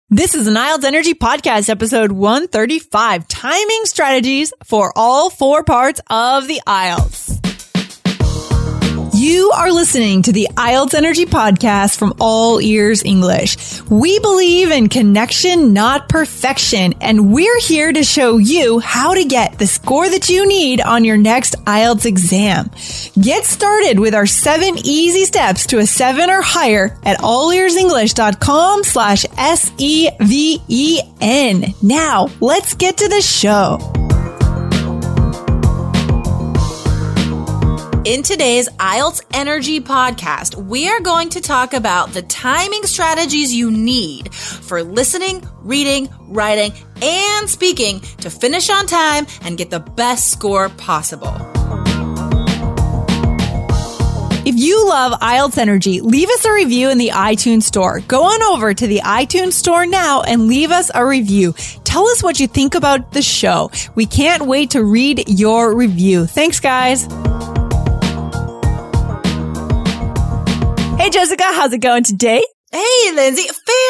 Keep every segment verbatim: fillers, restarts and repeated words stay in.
This is an I E L T S Energy Podcast, episode one thirty-five, Timing Strategies for All Four Parts of the I E L T S. You are listening to the I E L T S Energy Podcast from All Ears English. We believe in connection, not perfection, and we're here to show you how to get the score that you need on your next I E L T S exam. Get started with our seven easy steps to a seven or higher at allearsenglish.com slash S E V E N. Now, let's get to the show. In today's I E L T S Energy Podcast, we are going to talk about the timing strategies you need for listening, reading, writing, and speaking to finish on time and get the best score possible. If you love I E L T S Energy, leave us a review in the iTunes Store. Go on over to the iTunes Store now and leave us a review. Tell us what you think about the show. We can't wait to read your review. Thanks, guys. Hey, Jessica, how's it going today? Hey, Lindsay,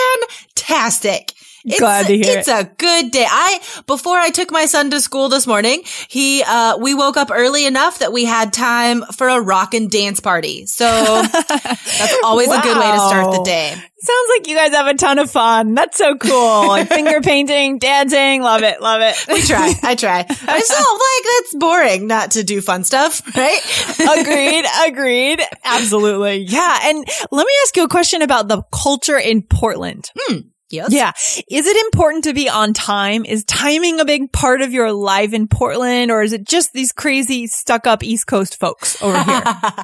fantastic. It's, Glad to hear it's it. a good day. I, before I took my son to school this morning, he, uh, we woke up early enough that we had time for a rock and dance party. So that's always Wow. a good way to start the day. Sounds like you guys have a ton of fun. That's so cool. Like finger painting, dancing. Love it. Love it. We try. I try. I still like, that's boring not to do fun stuff, right? Agreed. Agreed. Absolutely. Yeah. And let me ask you a question about the culture in Portland. Hmm. Yes. Yeah. Is it important to be on time? Is timing a big part of your life in Portland, or is it just these crazy stuck up East Coast folks over here?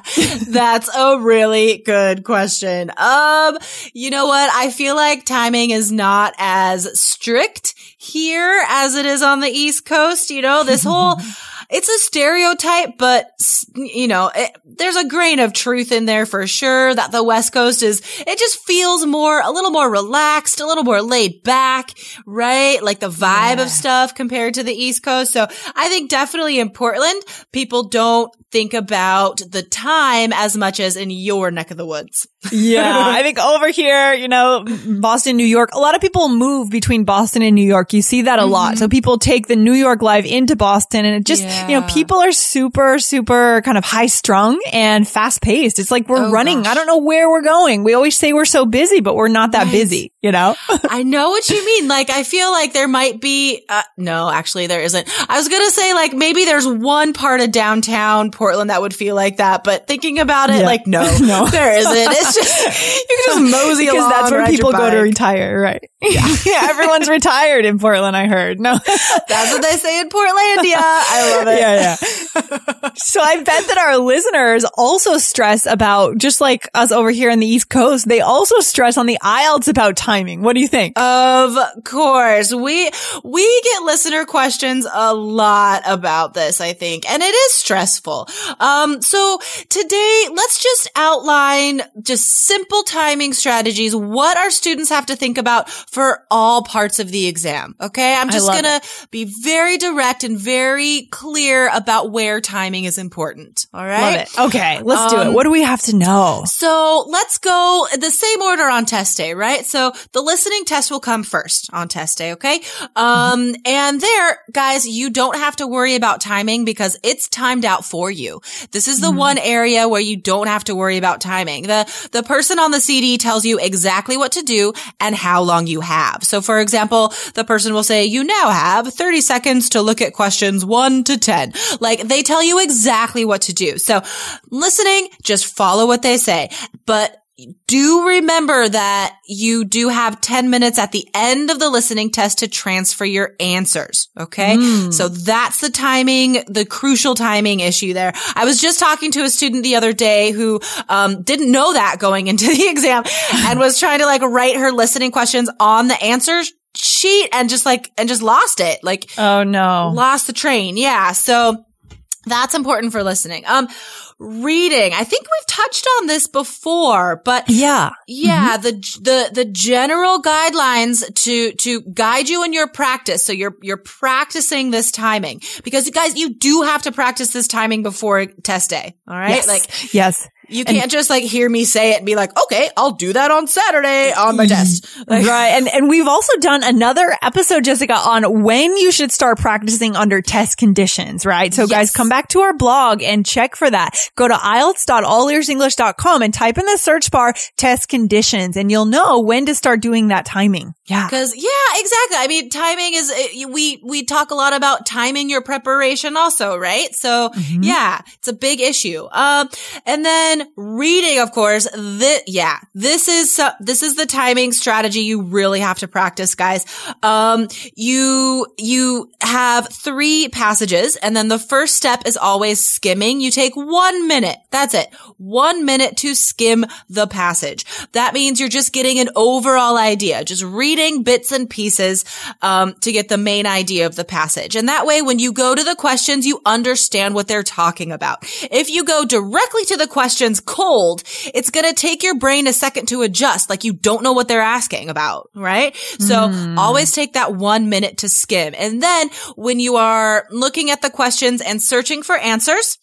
That's a really good question. Um, you know what? I feel like timing is not as strict here as it is on the East Coast. You know, this whole, it's a stereotype, but you know, it, there's a grain of truth in there for sure that the West Coast is, it just feels more, a little more relaxed, a little more laid back, right? Like the vibe Yeah. of stuff compared to the East Coast. So I think definitely in Portland, people don't think about the time as much as in your neck of the woods. Yeah. I think over here, you know, Boston, New York, a lot of people move between Boston and New York. You see that a mm-hmm. lot. So people take the New York life into Boston, and it just, yeah. you know, people are super, super kind of high strung and fast paced. It's like we're oh, running. Gosh. I don't know where we're going. We always say we're so busy, but we're not that right. busy, you know? I know what you mean. Like, I feel like there might be, uh, no, actually there isn't. I was going to say like maybe there's one part of downtown Portland that would feel like that, but thinking about it, Yeah. like, no, No. there isn't. It's just, you can just mosey Because along. that's where ride people your go to bike. retire, right? Yeah. yeah. Everyone's retired in Portland, I heard. No. That's what they say in Portlandia. I love it. Yeah, yeah. So I bet that our listeners also stress about, just like us over here on the East Coast, they also stress on the I E L T S about timing. What do you think? Of course. We, we get listener questions a lot about this, I think, and it is stressful. Um, so today, let's just outline just simple timing strategies, what our students have to think about for all parts of the exam. Okay. I'm just going to be very direct and very clear about where timing is important. All right. Love it. Okay. Let's do Um, it. What do we have to know? So let's go the same order on test day, right? So the listening test will come first on test day. Okay. Um, and there, guys, you don't have to worry about timing because it's timed out for you. This is the mm-hmm. one area where you don't have to worry about timing. The, the person on the C D tells you exactly what to do and how long you have. So for example, the person will say, you now have thirty seconds to look at questions one to ten. Like they tell you exactly what to do. So listening, just follow what they say. But do remember that you do have ten minutes at the end of the listening test to transfer your answers. Okay. Mm. So that's the timing, the crucial timing issue there. I was just talking to a student the other day who, um, didn't know that going into the exam and was trying to like write her listening questions on the answers sheet and just like, and just lost it. Like, oh no, lost the train. Yeah. So that's important for listening. Um, reading. I think we've touched on this before, but yeah, yeah, mm-hmm. the, the, the general guidelines to, to guide you in your practice. So you're, you're practicing this timing because guys, you do have to practice this timing before test day. All right. Yes. Like, yes. You can't and, just like hear me say it and be like, okay, I'll do that on Saturday on my test. Like, right. And, and we've also done another episode, Jessica, on when you should start practicing under test conditions, right? So yes. guys, come back to our blog and check for that. Go to I E L T S dot all ears english dot com and type in the search bar test conditions and you'll know when to start doing that timing. Yeah. Cause yeah, exactly. I mean, timing is, we, we talk a lot about timing your preparation also, right? So mm-hmm. yeah, it's a big issue. Um, and then reading, of course, this, yeah, this is, uh, this is the timing strategy you really have to practice, guys. Um, you, you have three passages and then the first step is always skimming. You take one minute. That's it. One minute to skim the passage. That means you're just getting an overall idea, just reading bits and pieces, um, to get the main idea of the passage. And that way, when you go to the questions, you understand what they're talking about. If you go directly to the questions cold, it's going to take your brain a second to adjust, like you don't know what they're asking about, right? So mm. always take that one minute to skim. And then when you are looking at the questions and searching for answers,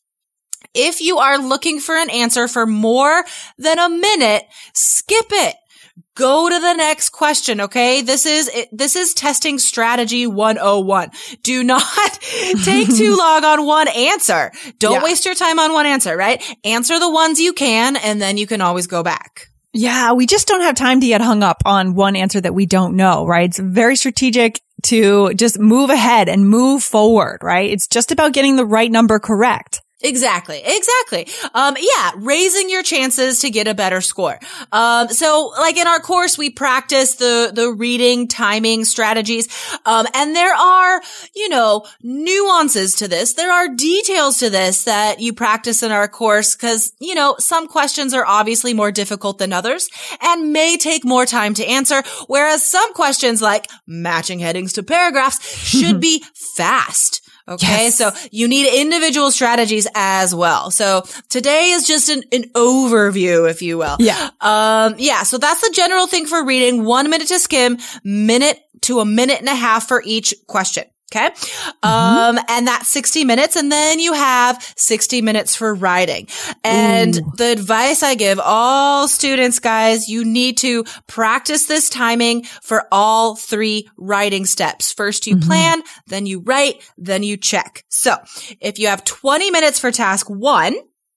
if you are looking for an answer for more than a minute, skip it. Go to the next question, okay? This is, this is testing strategy one oh one. Do not take too long on one answer. Don't yeah. waste your time on one answer, right? Answer the ones you can, and then you can always go back. Yeah, we just don't have time to get hung up on one answer that we don't know, right? It's very strategic to just move ahead and move forward, right? It's just about getting the right number correct. Exactly. Exactly. Um, yeah, raising your chances to get a better score. Um, so like in our course, we practice the, the reading timing strategies. Um, and there are, you know, nuances to this. There are details to this that you practice in our course because, you know, some questions are obviously more difficult than others and may take more time to answer. Whereas some questions like matching headings to paragraphs should be fast. Okay. Yes. So you need individual strategies as well. So today is just an, an overview, if you will. Yeah. Um, yeah. So that's the general thing for reading. One minute to skim, minute to a minute and a half for each question. Okay. Mm-hmm. Um, and that's sixty minutes. And then you have sixty minutes for writing. And Ooh. The advice I give all students, guys, you need to practice this timing for all three writing steps. First you mm-hmm. plan, then you write, then you check. So if you have twenty minutes for task one,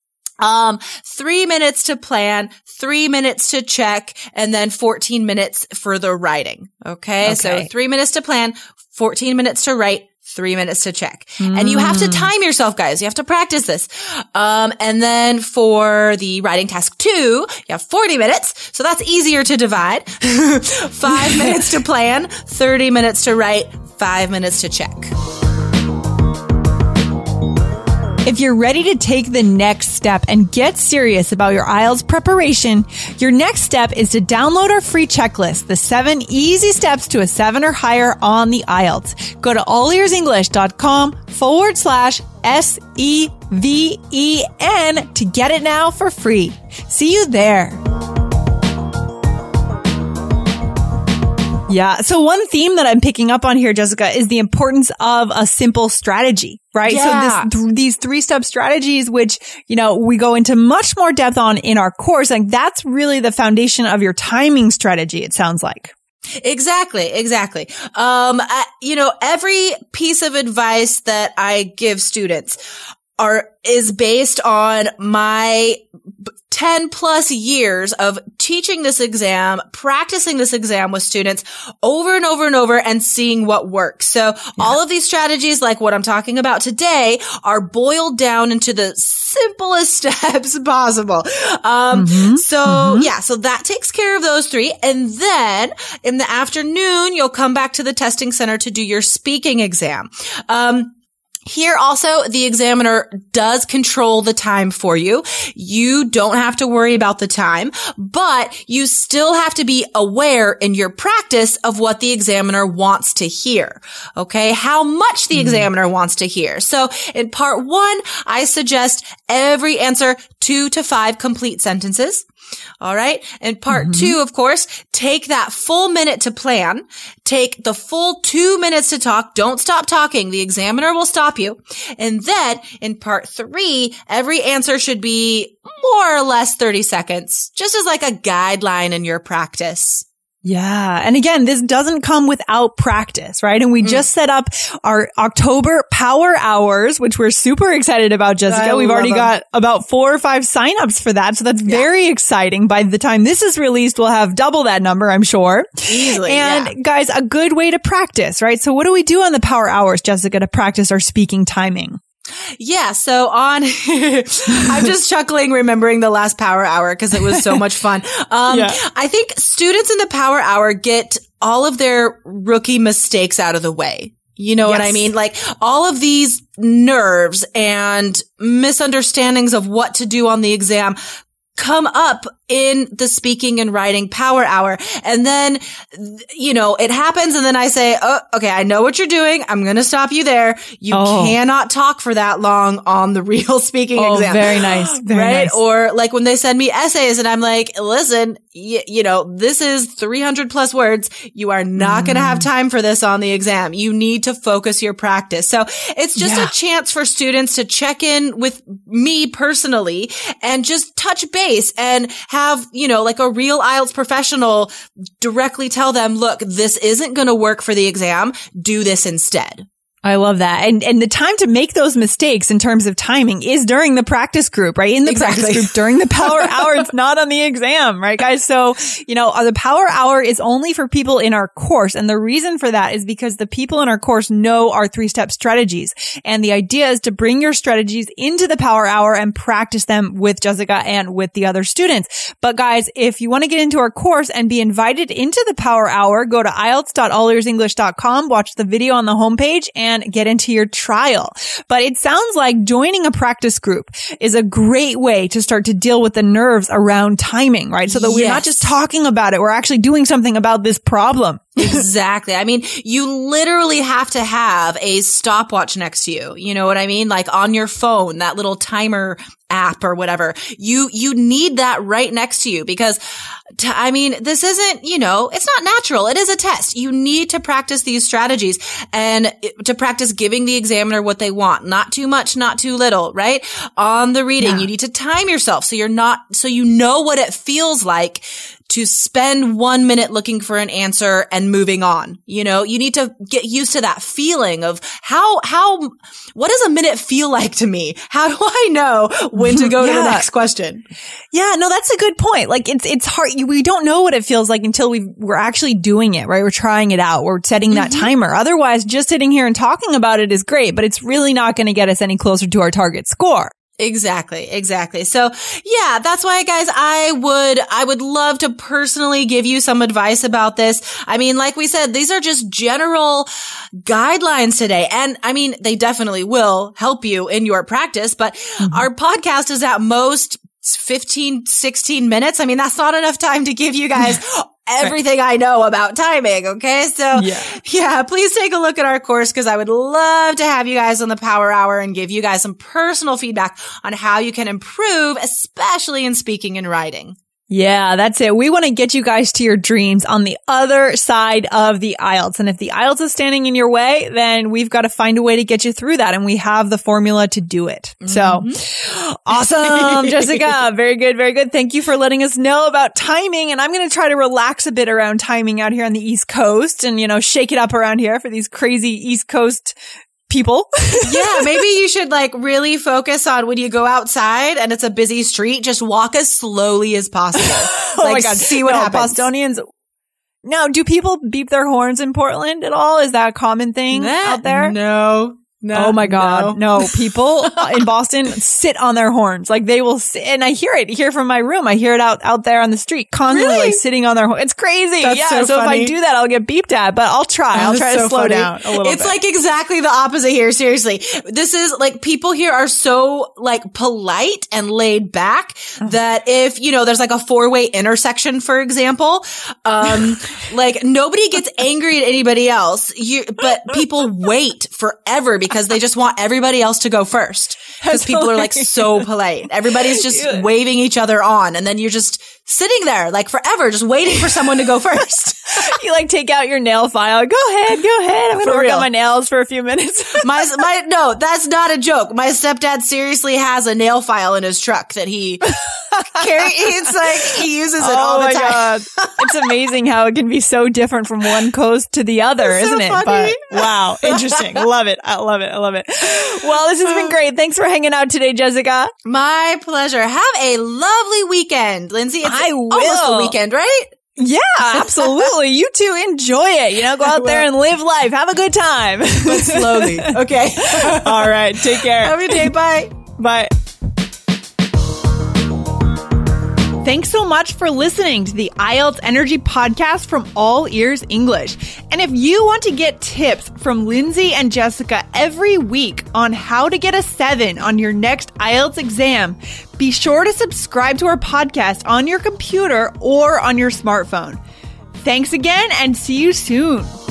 Um, three minutes to plan, three minutes to check, and then fourteen minutes for the writing. Okay. okay. So three minutes to plan, fourteen minutes to write, three minutes to check. Mm. And you have to time yourself, guys. You have to practice this. Um, and then for the writing task two, you have forty minutes. So that's easier to divide. Five minutes to plan, thirty minutes to write, five minutes to check. If you're ready to take the next step and get serious about your I E L T S preparation, your next step is to download our free checklist, the seven easy steps to a seven or higher on the I E L T S. Go to all ears english dot com forward slash S E V E N to get it now for free. See you there. Yeah. So one theme that I'm picking up on here, Jessica, is the importance of a simple strategy, right? Yeah. So this, th- these three-step strategies, which, you know, we go into much more depth on in our course, like that's really the foundation of your timing strategy, it sounds like. Exactly, exactly. Um, I, you know, every piece of advice that I give students are, is based on my ten plus years of teaching this exam, practicing this exam with students over and over and over and seeing what works. So yeah. all of these strategies, like what I'm talking about today, are boiled down into the simplest steps possible. Um, mm-hmm. so mm-hmm. yeah, so that takes care of those three. And then in the afternoon, you'll come back to the testing center to do your speaking exam. Um, Here also, the examiner does control the time for you. You don't have to worry about the time, but you still have to be aware in your practice of what the examiner wants to hear. Okay. How much the mm-hmm. examiner wants to hear. So in part one, I suggest every answer two to five complete sentences. All right. And part mm-hmm. two, of course, take that full minute to plan. Take the full two minutes to talk. Don't stop talking. The examiner will stop you. And then in part three, every answer should be more or less thirty seconds, just as like a guideline in your practice. Yeah. And again, this doesn't come without practice, right? And we mm. just set up our October Power Hours, which we're super excited about, Jessica. I We've already them. got about four or five signups for that. So that's yeah. very exciting. By the time this is released, we'll have double that number, I'm sure. Easily. And yeah. guys, a good way to practice, right? So what do we do on the Power Hours, Jessica, to practice our speaking timing? Yeah. So on, I'm just chuckling remembering the last Power Hour because it was so much fun. Um, yeah. I think students in the Power Hour get all of their rookie mistakes out of the way. You know yes. what I mean? Like all of these nerves and misunderstandings of what to do on the exam come up in the speaking and writing Power Hour. And then, you know, it happens. And then I say, oh, okay, I know what you're doing. I'm going to stop you there. You oh. cannot talk for that long on the real speaking oh, exam. Very nice. Very right. Nice. Or like when they send me essays and I'm like, listen, y- you know, this is three hundred plus words. You are not mm. going to have time for this on the exam. You need to focus your practice. So it's just yeah. a chance for students to check in with me personally and just touch base and have, you know, like a real I E L T S professional directly tell them, look, this isn't going to work for the exam. Do this instead. I love that. And and the time to make those mistakes in terms of timing is during the practice group, right? In the exactly. practice group during the Power Hour. It's not on the exam, right, guys? So, you know, the Power Hour is only for people in our course. And the reason for that is because the people in our course know our three-step strategies. And the idea is to bring your strategies into the Power Hour and practice them with Jessica and with the other students. But guys, if you want to get into our course and be invited into the Power Hour, go to I E L T S dot all ears english dot com, watch the video on the homepage, and get into your trial. But it sounds like joining a practice group is a great way to start to deal with the nerves around timing, right? So that yes. we're not just talking about it, we're actually doing something about this problem. Exactly. I mean, you literally have to have a stopwatch next to you. You know what I mean? Like on your phone, that little timer app or whatever. You, you need that right next to you because, t- I mean, this isn't, you know, it's not natural. It is a test. You need to practice these strategies and to practice giving the examiner what they want. Not too much, not too little, right? On the reading, yeah. you need to time yourself so you're not, so you know what it feels like to spend one minute looking for an answer and moving on. You know, you need to get used to that feeling of how, how, what does a minute feel like to me? How do I know when to go yeah. to the next question? Yeah, no, that's a good point. Like it's, it's hard. We don't know what it feels like until we we're actually doing it, right? We're trying it out. We're setting that mm-hmm. timer. Otherwise, just sitting here and talking about it is great, but it's really not going to get us any closer to our target score. Exactly. Exactly. So yeah, that's why, guys, I would, I would love to personally give you some advice about this. I mean, like we said, these are just general guidelines today. And I mean, they definitely will help you in your practice, but mm-hmm. our podcast is at most fifteen, sixteen minutes. I mean, that's not enough time to give you guys everything I know about timing. Okay. So yeah, yeah please take a look at our course because I would love to have you guys on the Power Hour and give you guys some personal feedback on how you can improve, especially in speaking and writing. Yeah, that's it. We want to get you guys to your dreams on the other side of the I E L T S. And if the I E L T S is standing in your way, then we've got to find a way to get you through that. And we have the formula to do it. Mm-hmm. So awesome, Jessica. Very good. Very good. Thank you for letting us know about timing. And I'm going to try to relax a bit around timing out here on the East Coast and, you know, shake it up around here for these crazy East Coast people. Yeah, maybe you should like really focus on when you go outside and it's a busy street, just walk as slowly as possible. Oh like, my God. See what no, happens. Bostonians. Now, do people beep their horns in Portland at all? Is that a common thing that, out there? No. No, oh my God. No, no. People in Boston sit on their horns. Like they will sit, and I hear it here from my room. I hear it out, out there on the street constantly, really? Like sitting on their horns. It's crazy. That's yeah. So, so funny. If I do that, I'll get beeped at, but I'll try. I'll try to so slow funny. down a little it's bit. It's like exactly the opposite here. Seriously. This is like people here are so like polite and laid back oh. that if, you know, there's like a four way intersection, for example, um, like nobody gets angry at anybody else. You, but people wait forever because they just want everybody everybody else to go first because people hilarious. Are like so polite. Everybody's just yeah. waving each other on and then you're just sitting there like forever, just waiting for someone to go first. You like take out your nail file. Go ahead, go ahead. I'm going to work real. on my nails for a few minutes. my, my, no, that's not a joke. My stepdad seriously has a nail file in his truck that he carry. It's like he uses it oh all the my time. God. It's amazing how it can be so different from one coast to the other, It's so isn't it? funny. But wow, interesting. Love it. I love it. I love it. Well, this has been great. Thanks for hanging out today, Jessica. My pleasure. Have a lovely weekend, Lindsay. It's I will. almost the weekend, right? Yeah, absolutely. You two enjoy it. You know, go out there and live life. Have a good time. But slowly. Okay. All right. Take care. Have a good day. Bye. Bye. Thanks so much for listening to the I E L T S Energy Podcast from All Ears English. And if you want to get tips from Lindsay and Jessica every week on how to get a seven on your next I E L T S exam, be sure to subscribe to our podcast on your computer or on your smartphone. Thanks again and see you soon.